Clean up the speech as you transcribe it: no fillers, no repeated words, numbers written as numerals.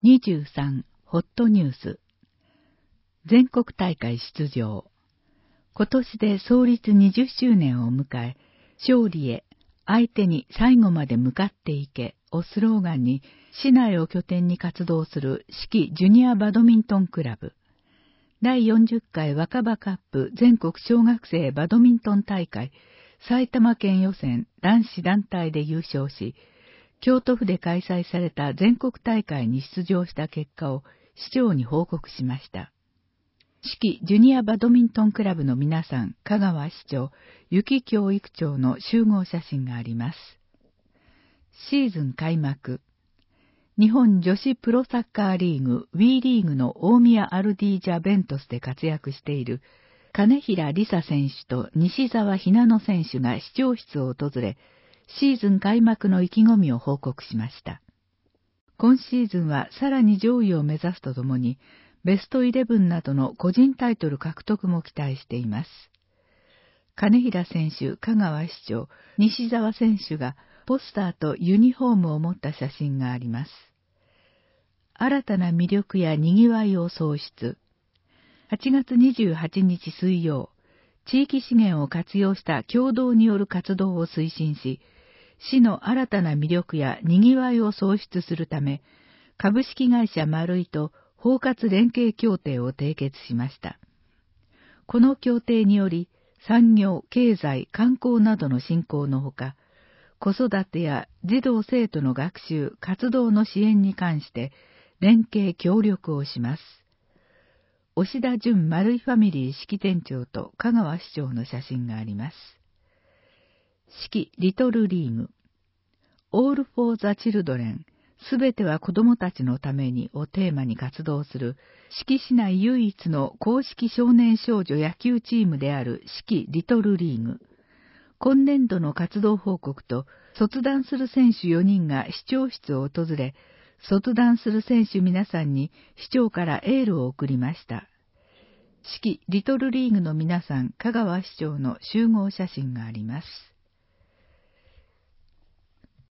23ホットニュース。全国大会出場。今年で創立20周年を迎え、勝利へ、相手に最後まで向かっていけをスローガンに、市内を拠点に活動する四季ジュニアバドミントンクラブ。第40回若葉カップ全国小学生バドミントン大会埼玉県予選男子団体で優勝し、京都府で開催された全国大会に出場した結果を市長に報告しました。四季ジュニアバドミントンクラブの皆さん、香川市長、雪教育長の集合写真があります。シーズン開幕。日本女子プロサッカーリーグ WE リーグの大宮アルディージャベントスで活躍している金平梨沙選手と西澤ひなの選手が市長室を訪れ、シーズン開幕の意気込みを報告しました。今シーズンはさらに上位を目指すとともに、ベスト11などの個人タイトル獲得も期待しています。金平選手、香川市長、西澤選手がポスターとユニフォームを持った写真があります。新たな魅力や賑わいを創出。8月28日水曜、地域資源を活用した共同による活動を推進し、市の新たな魅力や賑わいを創出するため、株式会社マルイと包括連携協定を締結しました。この協定により、産業、経済、観光などの振興のほか、子育てや児童生徒の学習、活動の支援に関して連携協力をします。押田淳マルイファミリー式店長と香川市長の写真があります。四季リトルリーグ。All for the Children、すべては子供たちのためにをテーマに活動する四季市内唯一の公式少年少女野球チームである四季リトルリーグ。今年度の活動報告と卒団する選手4人が市長室を訪れ、卒団する選手皆さんに市長からエールを送りました。四季リトルリーグの皆さん、香川市長の集合写真があります。